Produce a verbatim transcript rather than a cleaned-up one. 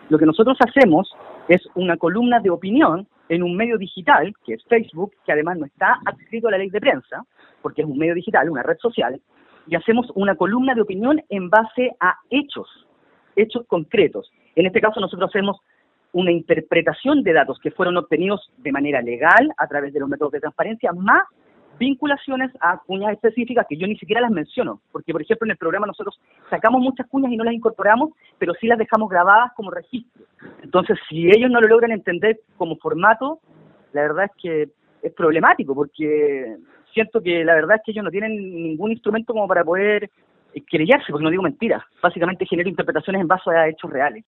Lo que nosotros hacemos es una columna de opinión en un medio digital, que es Facebook, que además no está adscrito a la ley de prensa, porque es un medio digital, una red social, y hacemos una columna de opinión en base a hechos, hechos concretos. En este caso nosotros hacemos una interpretación de datos que fueron obtenidos de manera legal a través de los métodos de transparencia, más vinculaciones a cuñas específicas que yo ni siquiera las menciono, porque por ejemplo en el programa nosotros sacamos muchas cuñas y no las incorporamos, pero sí las dejamos grabadas como registro. Entonces, si ellos no lo logran entender como formato, la verdad es que es problemático, porque siento que la verdad es que ellos no tienen ningún instrumento como para poder querellarse, porque no digo mentiras, básicamente genero interpretaciones en base a hechos reales.